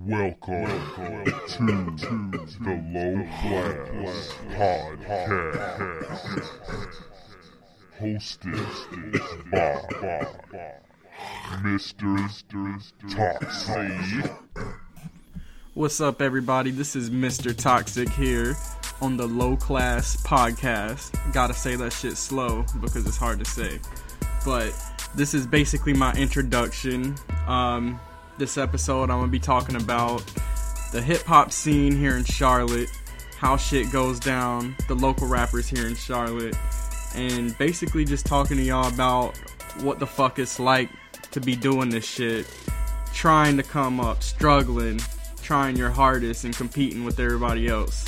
Welcome to the Low Class Podcast, hosted by Mr. Toxic. What's up, everybody? This is Mr. Toxic here on the Low Class Podcast. Gotta say that shit slow because it's hard to say. But this is basically my introduction. This episode, I'm going to be talking about the hip-hop scene here in Charlotte, how shit goes down, the local rappers here in Charlotte, and basically just talking to y'all about what the fuck it's like to be doing this shit, trying to come up, struggling, trying your hardest, and competing with everybody else.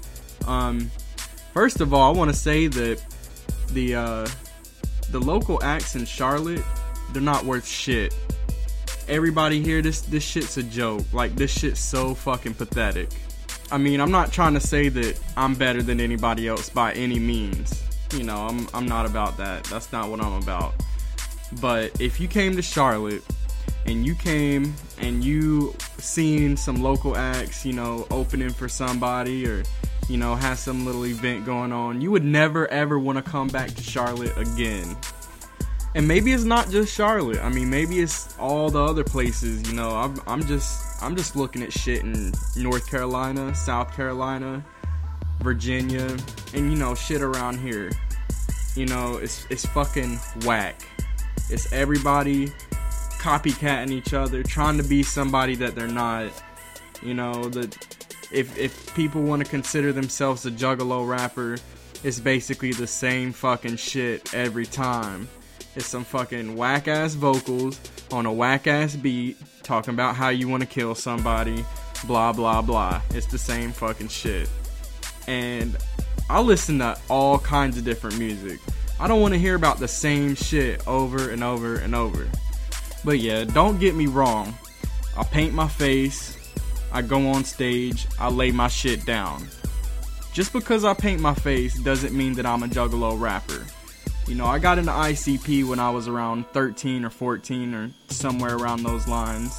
First of all, I want to say that the local acts in Charlotte, they're not worth shit. Everybody here, this shit's a joke. Like, this shit's so fucking pathetic. I mean, I'm not trying to say that I'm better than anybody else by any means. You know, I'm not about that. That's not what I'm about. But if you came to Charlotte and you came and you seen some local acts, you know, opening for somebody or, you know, has some little event going on, you would never ever want to come back to Charlotte again. And maybe it's not just Charlotte. I mean, maybe it's all the other places. You know, I'm just looking at shit in North Carolina, South Carolina, Virginia, and you know, shit around here. You know, it's fucking whack. It's everybody copycatting each other, trying to be somebody that they're not. You know, that if people want to consider themselves a juggalo rapper, it's basically the same fucking shit every time. It's some fucking whack-ass vocals on a whack-ass beat talking about how you want to kill somebody, blah, blah, blah. It's the same fucking shit. And I listen to all kinds of different music. I don't want to hear about the same shit over and over and over. But yeah, don't get me wrong. I paint my face, I go on stage, I lay my shit down. Just because I paint my face doesn't mean that I'm a juggalo rapper. You know, I got into ICP when I was around 13 or 14 or somewhere around those lines.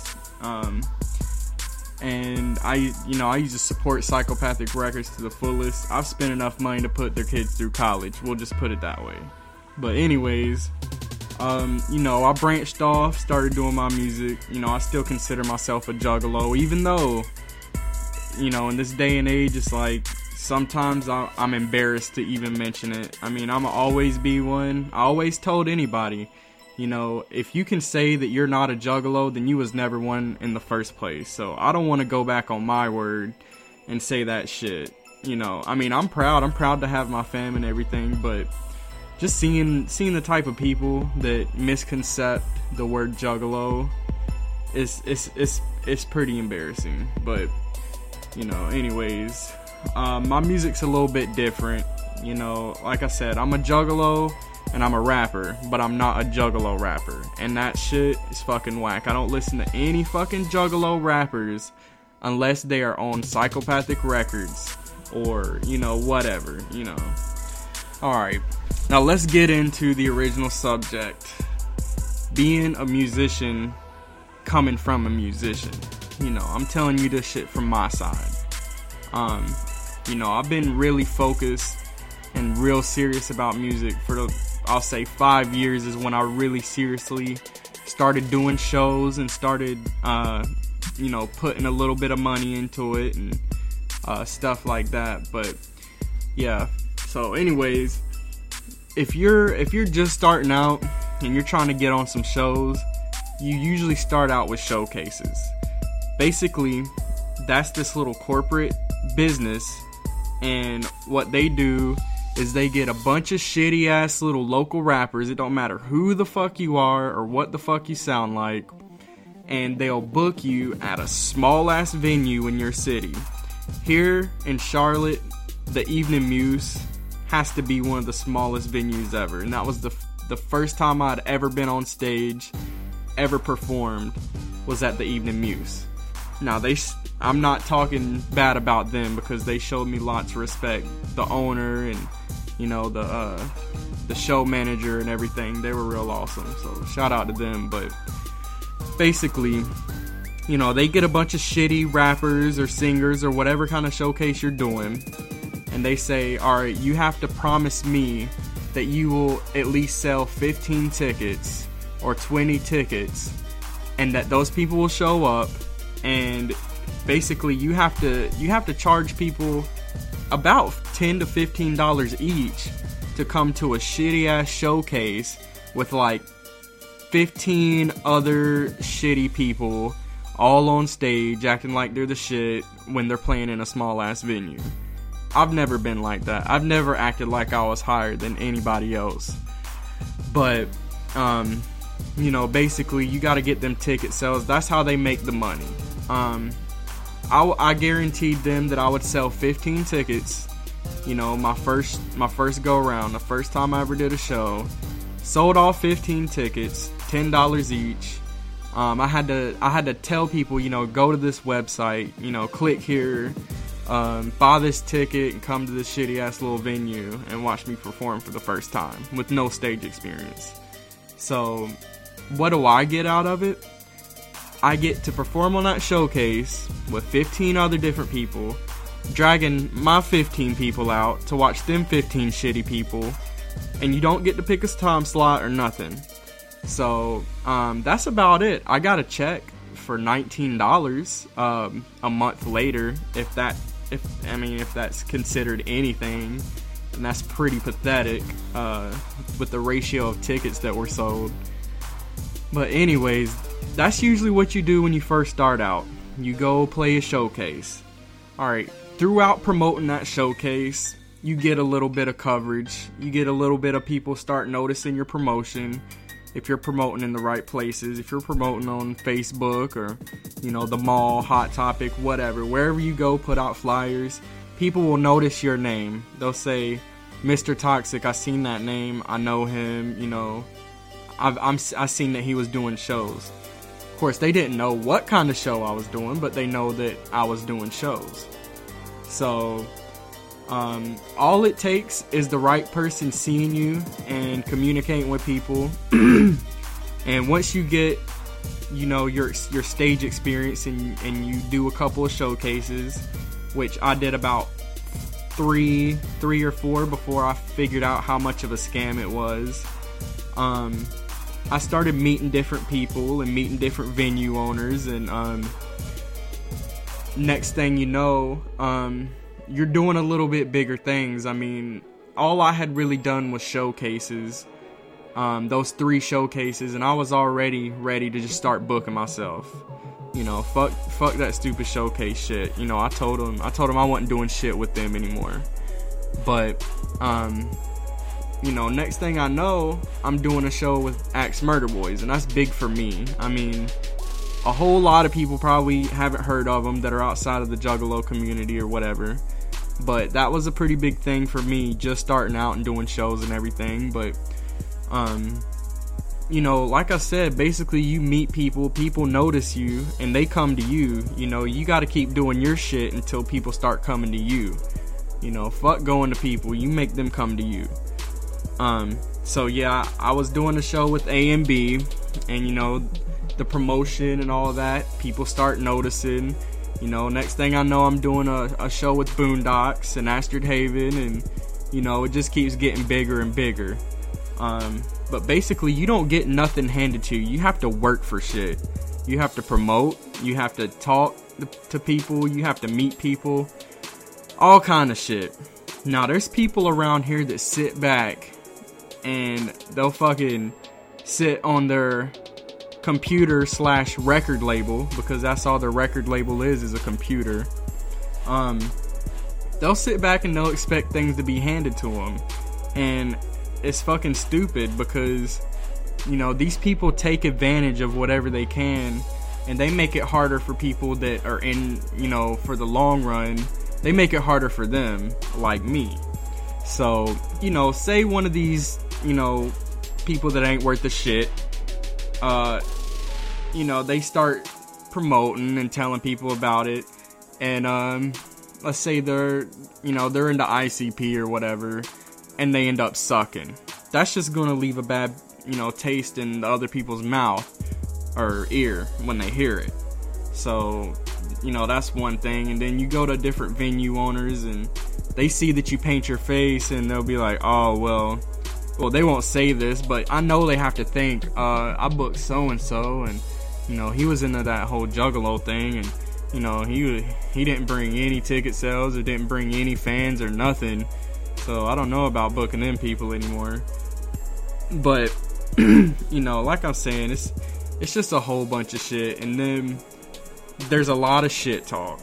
And I used to support Psychopathic Records to the fullest. I've spent enough money to put their kids through college. We'll just put it that way. But anyways, you know, I branched off, started doing my music. You know, I still consider myself a juggalo, even though, you know, in this day and age, it's like, sometimes I'm embarrassed to even mention it. I mean, I'ma always be one. I always told anybody, you know, if you can say that you're not a juggalo, then you was never one in the first place. So I don't want to go back on my word and say that shit. You know, I mean, I'm proud to have my fam and everything, but just seeing the type of people that misconcept the word juggalo it's pretty embarrassing. But, you know, anyways, my music's a little bit different. You know, like I said, I'm a juggalo and I'm a rapper, but I'm not a juggalo rapper. And that shit is fucking whack. I don't listen to any fucking juggalo rappers unless they are on Psychopathic Records or, you know, whatever, you know. Alright, now let's get into the original subject. Being a musician, coming from a musician. You know, I'm telling you this shit from my side. You know, I've been really focused and real serious about music for I'll say 5 years is when I really seriously started doing shows and started, you know, putting a little bit of money into it and stuff like that. But yeah, so anyways, if you're just starting out and you're trying to get on some shows, you usually start out with showcases. Basically, that's this little corporate business, and what they do is they get a bunch of shitty ass little local rappers. It don't matter who the fuck you are or what the fuck you sound like, and they'll book you at a small ass venue in your city. Here in Charlotte, the Evening Muse has to be one of the smallest venues ever, and that was the first time I'd ever been on stage, ever performed, was at the Evening Muse. Now, I'm not talking bad about them because they showed me lots of respect. The owner and, you know, the show manager and everything, they were real awesome. So shout out to them. But basically, you know, they get a bunch of shitty rappers or singers or whatever kind of showcase you're doing, and they say, alright, you have to promise me that you will at least sell 15 tickets or 20 tickets, and that those people will show up, and basically you have to charge people about $10 to $15 each to come to a shitty ass showcase with like 15 other shitty people all on stage acting like they're the shit when they're playing in a small ass venue. I've never been like that. I've never acted like I was higher than anybody else. But you know, basically you got to get them ticket sales. That's how they make the money. I guaranteed them that I would sell 15 tickets. You know, my first go around, the first time I ever did a show, sold all 15 tickets, $10 each. I had to tell people, you know, go to this website, you know, click here, buy this ticket and come to this shitty ass little venue and watch me perform for the first time with no stage experience. So, what do I get out of it? I get to perform on that showcase with 15 other different people, dragging my 15 people out to watch them 15 shitty people, and you don't get to pick a time slot or nothing. So, that's about it. I got a check for $19 a month later, if that's considered anything, and that's pretty pathetic with the ratio of tickets that were sold. But anyways, that's usually what you do when you first start out. You go play a showcase. Alright, throughout promoting that showcase, you get a little bit of coverage. You get a little bit of people start noticing your promotion. If you're promoting in the right places, if you're promoting on Facebook or, you know, the mall, Hot Topic, whatever, wherever you go, put out flyers, people will notice your name. They'll say, Mr. Toxic, I seen that name, I know him, you know, I seen that he was doing shows. Of course, they didn't know what kind of show I was doing, but they know that I was doing shows. So, all it takes is the right person seeing you and communicating with people. And once you get, you know, your stage experience and you do a couple of showcases, which I did about three or four before I figured out how much of a scam it was. I started meeting different people and meeting different venue owners, and next thing you know, you're doing a little bit bigger things. I mean, all I had really done was showcases, those 3 showcases, and I was already ready to just start booking myself. You know, fuck that stupid showcase shit. You know, I told them I wasn't doing shit with them anymore. But, you know, next thing I know, I'm doing a show with Axe Murder Boys, and that's big for me. I mean, a whole lot of people probably haven't heard of them that are outside of the Juggalo community or whatever. But that was a pretty big thing for me, just starting out and doing shows and everything. But, you know, like I said, basically you meet people, people notice you, and they come to you. You know, you gotta keep doing your shit until people start coming to you. You know, fuck going to people, you make them come to you. So yeah, I was doing a show with A&B, and you know, the promotion and all that, people start noticing. You know, next thing I know, I'm doing a show with Boondocks and Astrid Haven, and you know, it just keeps getting bigger and bigger. But basically, you don't get nothing handed to you. You have to work for shit. You have to promote, you have to talk to people, you have to meet people, all kind of shit. Now, there's people around here that sit back and they'll fucking sit on their computer / record label, because that's all their record label is a computer. They'll sit back and they'll expect things to be handed to them, and it's fucking stupid, because you know, these people take advantage of whatever they can, and they make it harder for people that are in, you know, for the long run, they make it harder for them, like me. So, you know, say one of these, you know, people that ain't worth a shit, you know, they start promoting and telling people about it, and let's say they're, you know, they're into ICP or whatever, and they end up sucking. That's just gonna leave a bad, you know, taste in the other people's mouth or ear when they hear it. So, you know, that's one thing. And then you go to different venue owners and they see that you paint your face and they'll be like, oh, well, they won't say this, but I know they have to think, I booked so-and-so, and, you know, he was into that whole Juggalo thing, and, you know, he didn't bring any ticket sales or didn't bring any fans or nothing, so I don't know about booking them people anymore. But, you know, like I'm saying, it's just a whole bunch of shit, and then there's a lot of shit talk.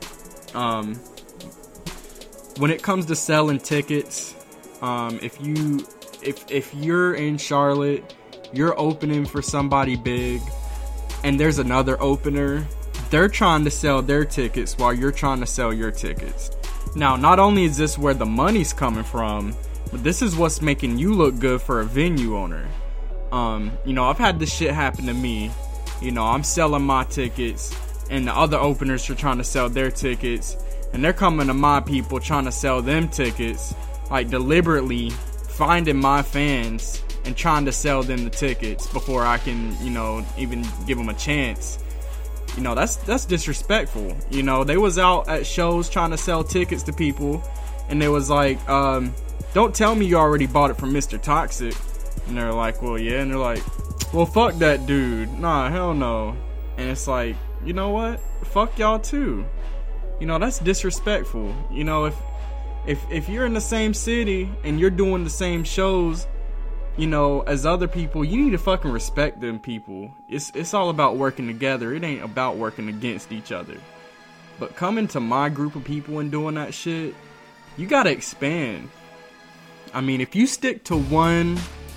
When it comes to selling tickets, if you're in Charlotte, you're opening for somebody big, and there's another opener, they're trying to sell their tickets while you're trying to sell your tickets. Now, not only is this where the money's coming from, but this is what's making you look good for a venue owner. You know, I've had this shit happen to me. You know, I'm selling my tickets, and the other openers are trying to sell their tickets, and they're coming to my people trying to sell them tickets, like deliberately finding my fans and trying to sell them the tickets before I can, you know, even give them a chance. You know, that's disrespectful. You know, they was out at shows trying to sell tickets to people, and they was like, don't tell me you already bought it from Mr. Toxic. And they're like, well, yeah. And they're like, well, fuck that dude. Nah, hell no. And it's like, you know what? Fuck y'all too. You know, that's disrespectful. You know, if you're in the same city and you're doing the same shows, you know, as other people, you need to fucking respect them people. It's all about working together. It ain't about working against each other. But coming to my group of people and doing that shit, you gotta expand. I mean, if you stick to one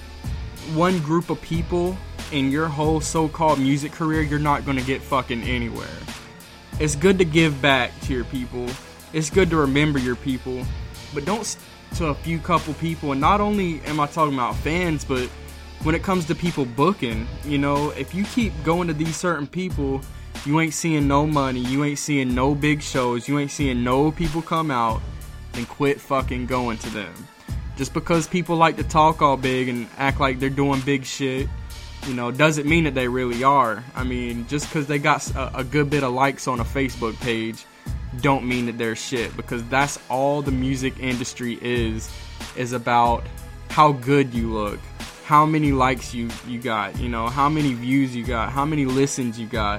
group of people in your whole so-called music career, you're not gonna get fucking anywhere. It's good to give back to your people. It's good to remember your people. But don't to a few couple people. And not only am I talking about fans, but when it comes to people booking, you know, if you keep going to these certain people, you ain't seeing no money, you ain't seeing no big shows, you ain't seeing no people come out, then quit fucking going to them. Just because people like to talk all big and act like they're doing big shit, you know, doesn't mean that they really are. I mean, just because they got a good bit of likes on a Facebook page, don't mean that they're shit. Because that's all the music industry is about how good you look, how many likes you got, you know, how many views you got, how many listens you got.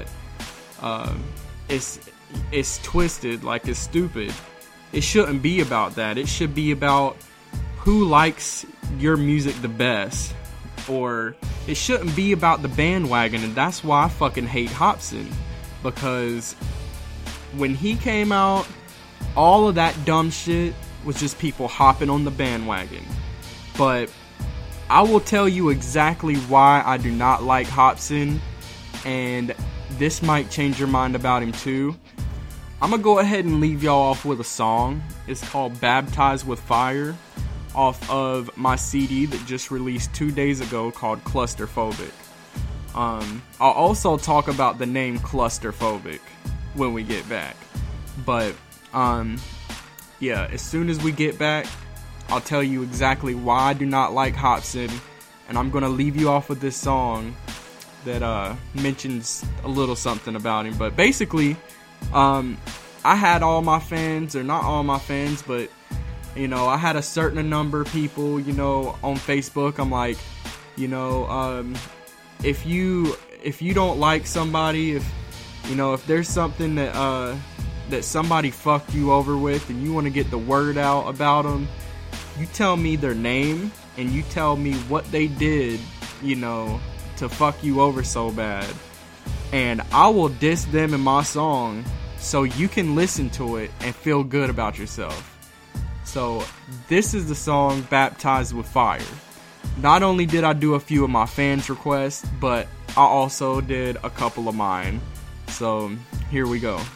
It's twisted, like it's stupid. It shouldn't be about that. It should be about who likes your music the best. Or it shouldn't be about the bandwagon. And that's why I fucking hate Hopsin. Because when he came out, all of that dumb shit was just people hopping on the bandwagon. But I will tell you exactly why I do not like Hopsin, and this might change your mind about him too. I'm gonna go ahead and leave y'all off with a song. It's called Baptized with Fire, off of my CD that just released 2 days ago called Clusterphobic. I'll also talk about the name Clusterphobic when we get back. But, yeah, as soon as we get back, I'll tell you exactly why I do not like Hopsin, and I'm gonna leave you off with this song that mentions a little something about him. But basically, I had all my fans, or not all my fans, but you know, I had a certain number of people, you know, on Facebook. I'm like, you know, if you don't like somebody, if there's something that somebody fucked you over with and you want to get the word out about them, you tell me their name and you tell me what they did, you know, to fuck you over so bad, and I will diss them in my song so you can listen to it and feel good about yourself. So this is the song Baptized with Fire. Not only did I do a few of my fans' requests, but I also did a couple of mine. So here we go.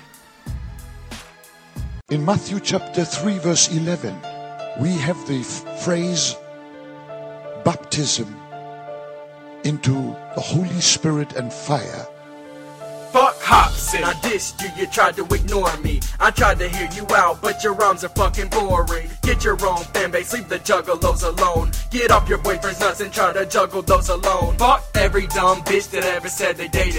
In Matthew chapter 3 verse 11, we have the phrase baptism into the Holy Spirit and fire. Fuck Hopsin, I dissed you, you tried to ignore me. I tried to hear you out, but your rhymes are fucking boring. Get your own fanbase, leave the juggalos alone. Get off your boyfriend's nuts and try to juggle those alone. Fuck every dumb bitch that ever said they dated me.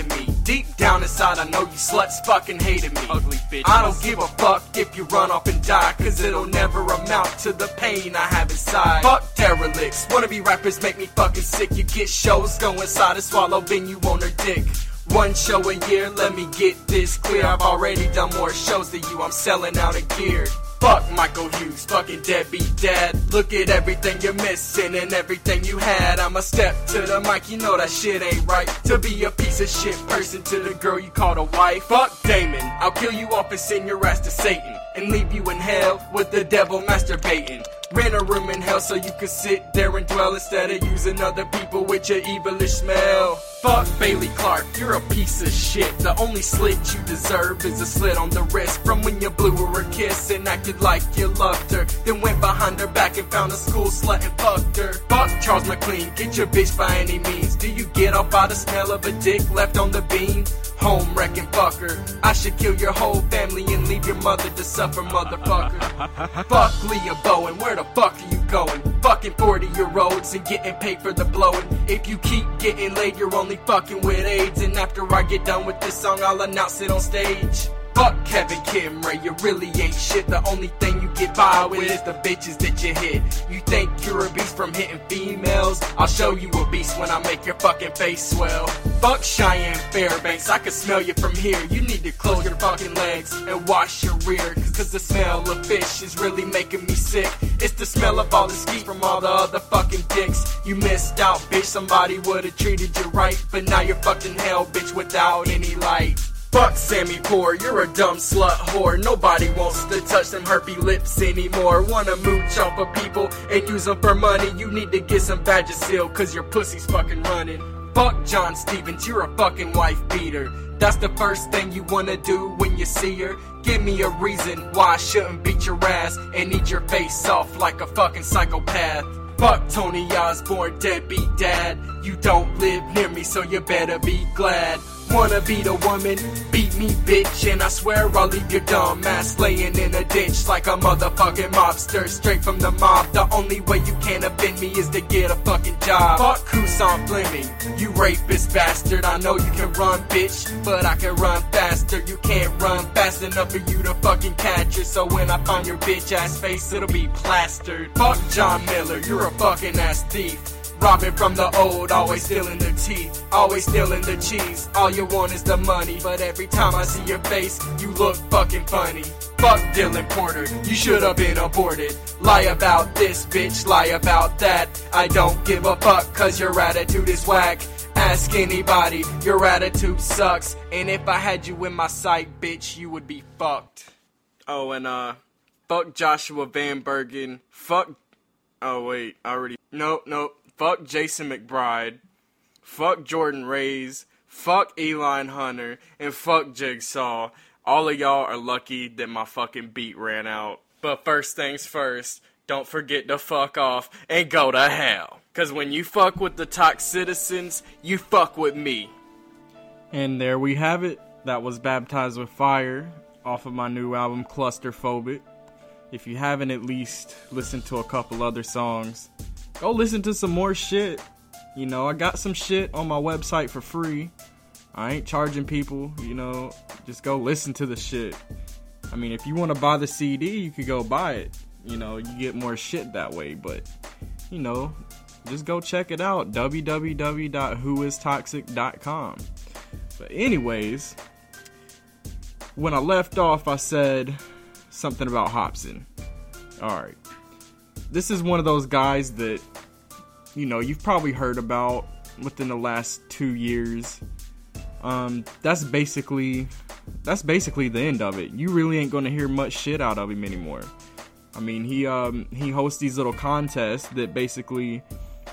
Deep down inside, I know you sluts fucking hated me. Ugly bitches. I don't give a fuck if you run off and die, cause it'll never amount to the pain I have inside. Fuck derelicts, wannabe rappers make me fucking sick. You get shows, go inside and swallow, then you on her dick. One show a year, let me get this clear. I've already done more shows than you, I'm selling out of gear. Fuck Michael Hughes, fucking deadbeat dad. Look at everything you're missing and everything you had. I'm a step to the mic, you know that shit ain't right. To be a piece of shit person to the girl you called a wife. Fuck Damon, I'll kill you off and send your ass to Satan, and leave you in hell with the devil masturbating. Rent a room in hell so you can sit there and dwell, instead of using other people with your evilish smell. Fuck Bailey Clark, you're a piece of shit. The only slit you deserve is a slit on the wrist from when you blew her a kiss and acted like you loved her, then went behind her back and found a school slut and fucked her. Fuck Charles McLean, get your bitch by any means. Do you get off by the smell of a dick left on the bean? Home wrecking fucker, I should kill your whole family and leave your mother to suffer, motherfucker. Fuck Leah Bowen, where the fuck are you going? Fucking 40-year-olds and getting paid for the blowing. If you keep getting laid, you're only fucking with AIDS. And after I get done with this song, I'll announce it on stage. Fuck Kevin Kimray, you really ain't shit. The only thing you get by with is the bitches that you hit. You think you're a beast from hitting females? I'll show you a beast when I make your fucking face swell. Fuck Cheyenne Fairbanks, I can smell you from here. You need to close your fucking legs and wash your rear, cause the smell of fish is really making me sick. It's the smell of all the skeet from all the other fucking dicks. You missed out, bitch, somebody would've treated you right, but now you're fucked in hell, bitch, without any light. Fuck Sammy Poor, you're a dumb slut whore. Nobody wants to touch them herpy lips anymore. Wanna mooch off of people and use them for money. You need to get some Vagisil, cause your pussy's fucking running. Fuck John Stevens, you're a fucking wife beater. That's the first thing you wanna do when you see her. Give me a reason why I shouldn't beat your ass and eat your face off like a fucking psychopath. Fuck Tony Osborne, deadbeat dad. You don't live near me, so you better be glad. Wanna beat a woman, beat me bitch, and I swear I'll leave your dumb ass laying in a ditch like a motherfucking mobster, straight from the mob. The only way you can offend me is to get a fucking job. Fuck Kusan Fleming, you rapist bastard. I know you can run, bitch, but I can run faster. You can't run fast enough for you to fucking catch her, so when I find your bitch ass face, it'll be plastered. Fuck John Miller, you're a fucking ass thief. Robbing from the old, always stealing the teeth, always stealing the cheese. All you want is the money, but every time I see your face, you look fucking funny. Fuck Dylan Porter, you should have been aborted. Lie about this, bitch, lie about that. I don't give a fuck, cause your attitude is whack. Ask anybody, your attitude sucks. And if I had you in my sight, bitch, you would be fucked. Oh, and fuck Joshua Van Bergen. Fuck, oh wait, I already, nope. Fuck Jason McBride, fuck Jordan Reyes, fuck Eli Hunter, and fuck Jigsaw. All of y'all are lucky that my fucking beat ran out. But first things first, don't forget to fuck off and go to hell. Cause when you fuck with the Toxicitizens, you fuck with me. And there we have it. That was Baptized with Fire off of my new album Clusterphobic. If you haven't at least listened to a couple other songs, go listen to some more shit. You know, I got some shit on my website for free. I ain't charging people, you know, just go listen to the shit. I mean, if you want to buy the CD, you could go buy it. You know, you get more shit that way, but, you know, just go check it out. www.whoistoxic.com. But anyways, when I left off, I said something about Hopsin. Alright. This is one of those guys that, you know, you've probably heard about within the last 2 years. That's basically the end of it. You really ain't gonna hear much shit out of him anymore. I mean, he hosts these little contests that basically,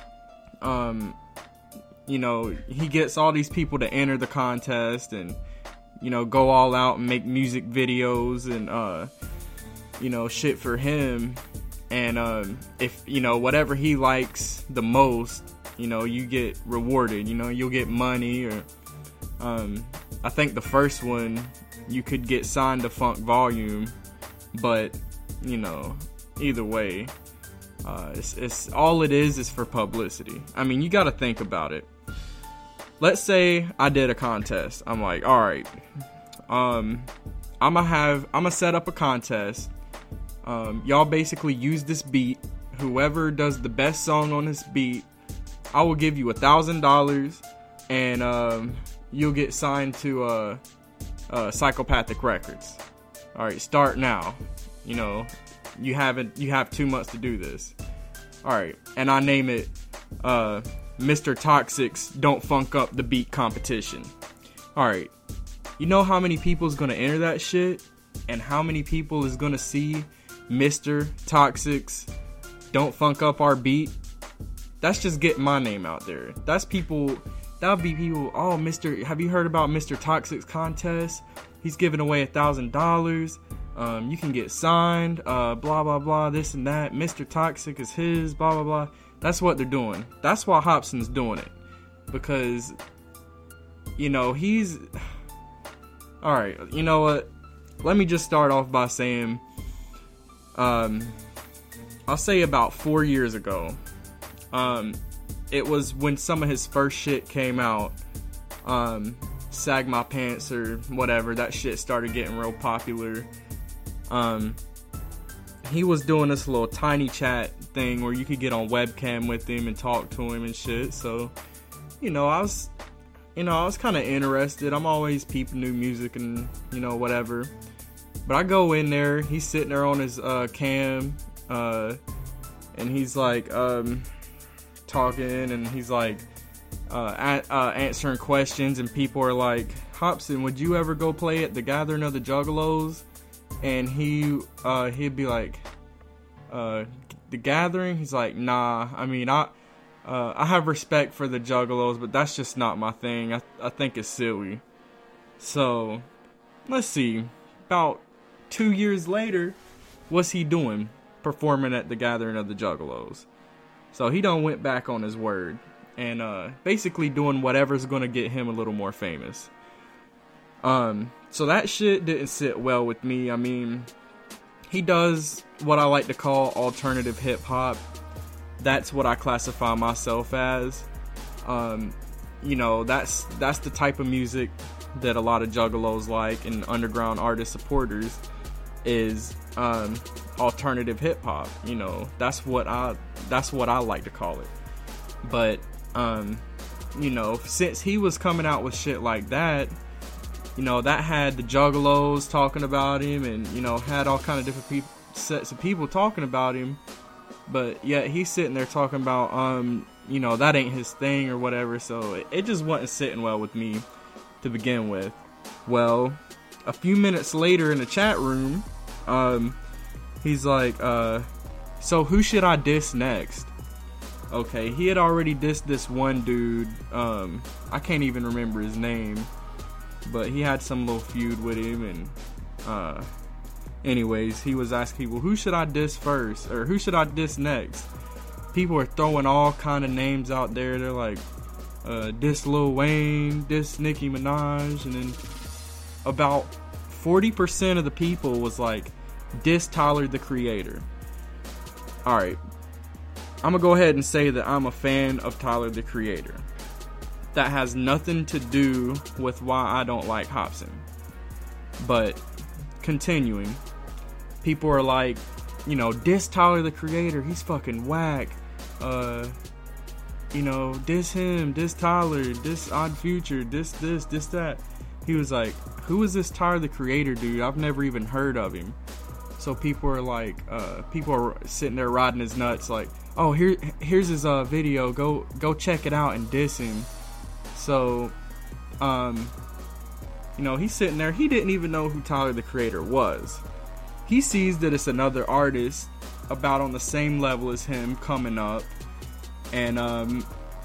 you know, he gets all these people to enter the contest and, you know, go all out and make music videos and, you know, shit for him. And if, you know, whatever he likes the most, you know, you get rewarded. You know, you'll get money, or I think the first one you could get signed to Funk Volume, but, you know, either way, it's all it is for publicity. I mean, you got to think about it. let's say I did a contest. I'm like, all right, I'm gonna set up a contest. Y'all basically use this beat. Whoever does the best song on this beat, I will give you $1,000, and you'll get signed to Psychopathic Records. All right, start now. You know, you have 2 months to do this. All right, and I name it Mr. Toxic's Don't Funk Up the Beat competition. All right, you know how many people is gonna enter that shit, and how many people is gonna see Mr. Toxic's Don't Funk Up Our Beat? That's just getting my name out there. That's people. That would be people. Oh, have you heard about Mr. Toxic's contest? He's giving away $1,000. You can get signed. Blah blah blah. This and that. Mr. Toxic is his. Blah blah blah. That's what they're doing. That's why Hopsin's doing it, because you know he's. All right. You know what? Let me just start off by saying, I'll say about 4 years ago. It was when some of his first shit came out. Sag My Pants or whatever. That shit started getting real popular. He was doing this little tiny chat thing where you could get on webcam with him and talk to him and shit. So, I was kind of interested. I'm always peeping new music and, whatever. But I go in there, he's sitting there on his cam, and he's like talking, and he's like answering questions, and people are like, Hopsin, would you ever go play at the Gathering of the Juggalos? And he'd be like, the Gathering? He's like, nah, I mean, I have respect for the Juggalos, but that's just not my thing. I think it's silly. So, let's see. About 2 years later, what's he doing? Performing at the Gathering of the Juggalos. So he done went back on his word. And basically doing whatever's going to get him a little more famous. So that shit didn't sit well with me. I mean, he does what I like to call alternative hip-hop. That's what I classify myself as. That's the type of music that a lot of juggalos like and underground artist supporters is alternative hip hop. That's what I like to call it. But since he was coming out with shit like that, that had the juggalos talking about him, and had all kind of different sets of people talking about him. But yet he's sitting there talking about that ain't his thing or whatever. So it just wasn't sitting well with me to begin with. Well, a few minutes later in the chat room, he's like, so who should I diss next? Okay, he had already dissed this one dude. I can't even remember his name, but he had some little feud with him, and anyways, he was asking people, who should I diss first, or who should I diss next? People are throwing all kind of names out there. They're like, diss Lil Wayne, diss Nicki Minaj, and then about 40% of the people was like, diss Tyler the Creator. Alright, I'm gonna go ahead and say that I'm a fan of Tyler the Creator. That has nothing to do with why I don't like Hopsin. But continuing, people are like, diss Tyler the Creator, he's fucking whack. Diss him, diss Tyler, diss Odd Future, diss this, diss that. He was like, who is this Tyler the Creator dude? I've never even heard of him. So people are like, people are sitting there riding his nuts like, oh, here's his video, go check it out and diss him. So, he's sitting there, he didn't even know who Tyler the Creator was. He sees that it's another artist about on the same level as him coming up, and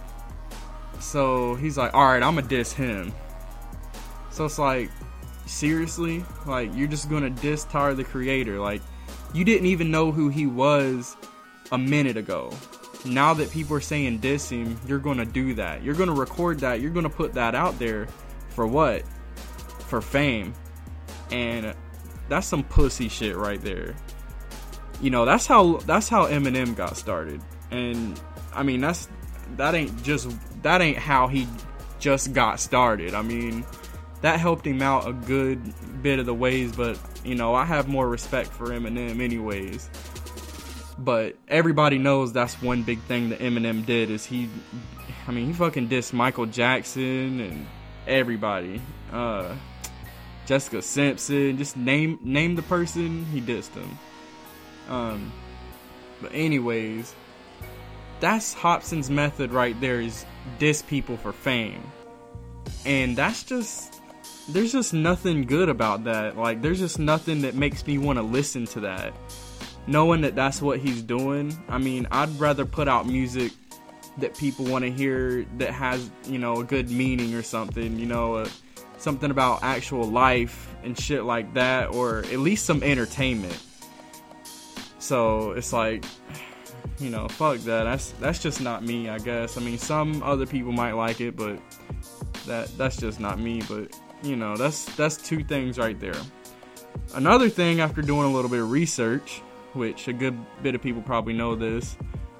so he's like, alright, I'm gonna diss him. So it's like, seriously? Like, you're just gonna diss Tyler the Creator? Like, you didn't even know who he was a minute ago. Now that people are saying diss him, you're gonna do that. You're gonna record that. You're gonna put that out there for what? For fame. And that's some pussy shit right there. That's how Eminem got started. And I mean, that ain't how he just got started. I mean, that helped him out a good bit of the ways, but, you know, I have more respect for Eminem anyways. But everybody knows that's one big thing that Eminem did is he fucking dissed Michael Jackson and everybody. Jessica Simpson, just name the person, he dissed him. But anyways, that's Hopsin's method right there, is diss people for fame. And there's just nothing good about that. Like, there's just nothing that makes me want to listen to that. Knowing that that's what he's doing, I mean, I'd rather put out music that people want to hear that has, you know, a good meaning or something, you know, something about actual life and shit like that, or at least some entertainment. So it's like, you know, fuck that. That's just not me, I guess. I mean, some other people might like it, but that's just not me. But, you know, that's two things right there. Another thing, after doing a little bit of research, which a good bit of people probably know this,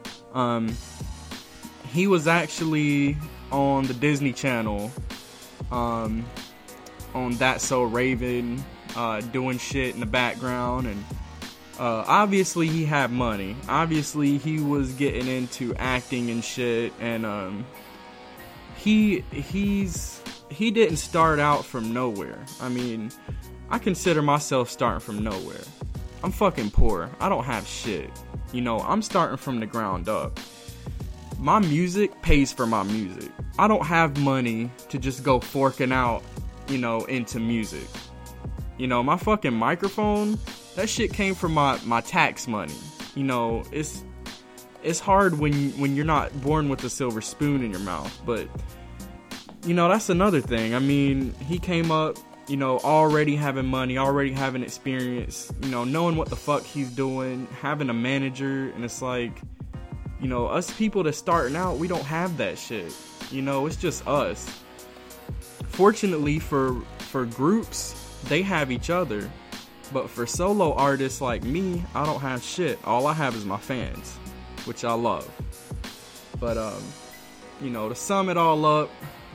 he was actually on the Disney Channel, on That's So Raven, doing shit in the background, and obviously he had money. Obviously he was getting into acting and shit, and he didn't start out from nowhere. I mean, I consider myself starting from nowhere. I'm fucking poor. I don't have shit. You know, I'm starting from the ground up. My music pays for my music. I don't have money to just go forking out, you know, into music. You know, my fucking microphone, that shit came from my tax money. You know, it's hard when you're not born with a silver spoon in your mouth. But, you know, that's another thing. I mean, he came up, you know, already having money, already having experience, you know, knowing what the fuck he's doing, having a manager, and it's like, you know, us people that's starting out, we don't have that shit. You know, it's just us. Fortunately for groups, they have each other. But for solo artists like me, I don't have shit. All I have is my fans, which I love. But, you know, to sum it all up,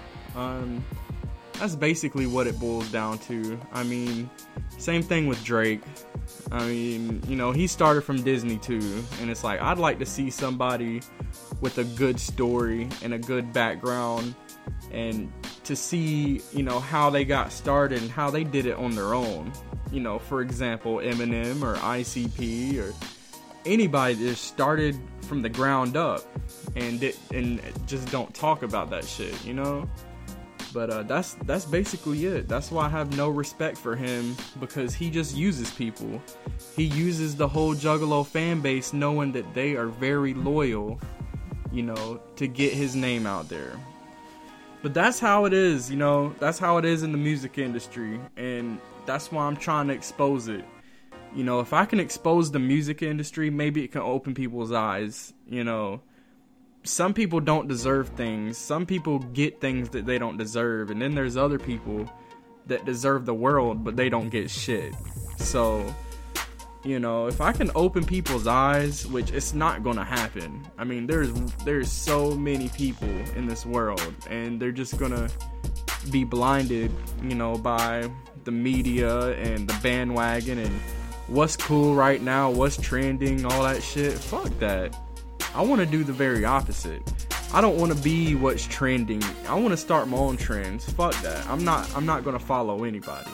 that's basically what it boils down to. I mean, same thing with Drake. I mean, you know, he started from Disney too, and it's like, I'd like to see somebody with a good story and a good background, and to see, you know, how they got started and how they did it on their own. You know, for example, Eminem or ICP or anybody that started from the ground up and just don't talk about that shit, you know? But that's basically it. That's why I have no respect for him, because he just uses people. He uses the whole Juggalo fan base, knowing that they are very loyal, you know, to get his name out there. But that's how it is, you know. That's how it is in the music industry, and that's why I'm trying to expose it. You know, if I can expose the music industry, maybe it can open people's eyes, you know. Some people don't deserve things. Some people get things that they don't deserve. And then there's other people that deserve the world, but they don't get shit. So, you know, if I can open people's eyes, which it's not gonna happen. I mean, there's so many people in this world, and they're just gonna be blinded, you know, by the media and the bandwagon and what's cool right now, what's trending, all that shit. Fuck that. I want to do the very opposite. I don't want to be what's trending. I want to start my own trends. Fuck that. I'm not going to follow anybody.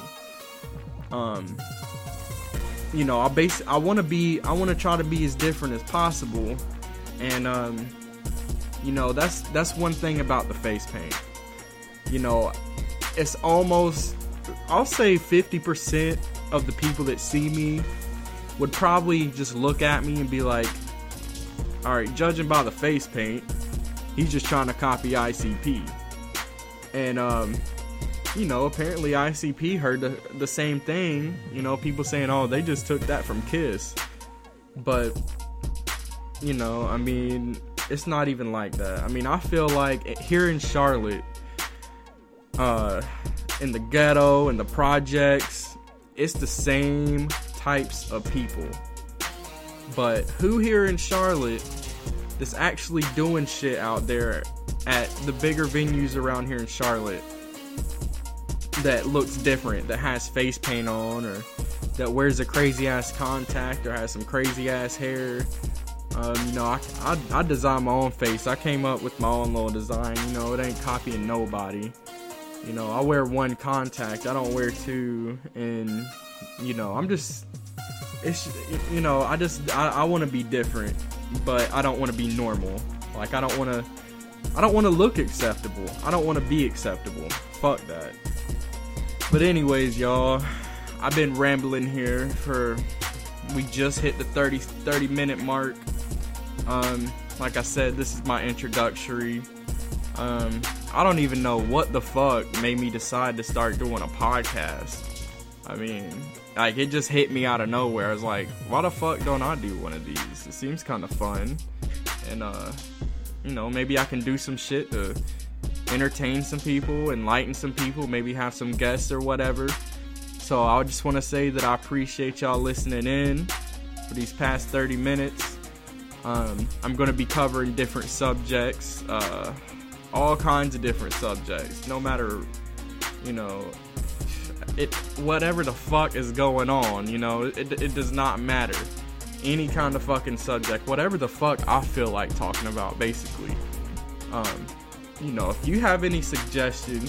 You know, I want to try to be as different as possible. And you know, that's one thing about the face paint. You know, it's almost, I'll say 50% of the people that see me would probably just look at me and be like, alright, judging by the face paint, he's just trying to copy ICP. And, you know, apparently ICP heard the same thing. You know, people saying, oh, they just took that from Kiss. But, you know, I mean, it's not even like that. I mean, I feel like here in Charlotte, in the ghetto, in the projects, it's the same types of people. But who here in Charlotte that's actually doing shit out there at the bigger venues around here in Charlotte that looks different, that has face paint on, or that wears a crazy ass contact, or has some crazy ass hair. You know, I design my own face. I came up with my own little design. You know, it ain't copying nobody. You know, I wear one contact. I don't wear two. And, you know, I'm just, it's, you know, I want to be different, but I don't want to be normal. Like, I don't want to look acceptable. I don't want to be acceptable. Fuck that. But anyways, y'all, I've been rambling here we just hit the 30 minute mark. Like I said, this is my introductory. I don't even know what the fuck made me decide to start doing a podcast. I mean, like, it just hit me out of nowhere. I was like, why the fuck don't I do one of these? It seems kind of fun. And, you know, maybe I can do some shit to entertain some people, enlighten some people, maybe have some guests or whatever. So I just want to say that I appreciate y'all listening in for these past 30 minutes. I'm going to be covering different subjects, all kinds of different subjects, no matter, you know, whatever the fuck is going on, you know, it does not matter. Any kind of fucking subject, whatever the fuck I feel like talking about, basically. You know, if you have any suggestions,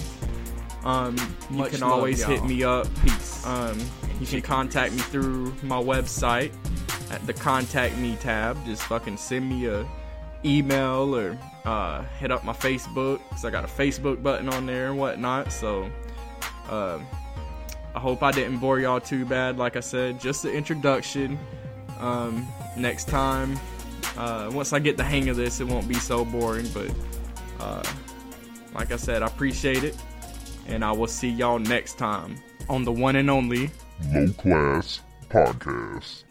you can always hit me up. Peace. You can contact me through my website at the Contact Me tab. Just fucking send me a email or hit up my Facebook, because I got a Facebook button on there and whatnot. So I hope I didn't bore y'all too bad. Like I said, just the introduction. Next time, once I get the hang of this, it won't be so boring. But like I said, I appreciate it, and I will see y'all next time on the one and only Low Class Podcast.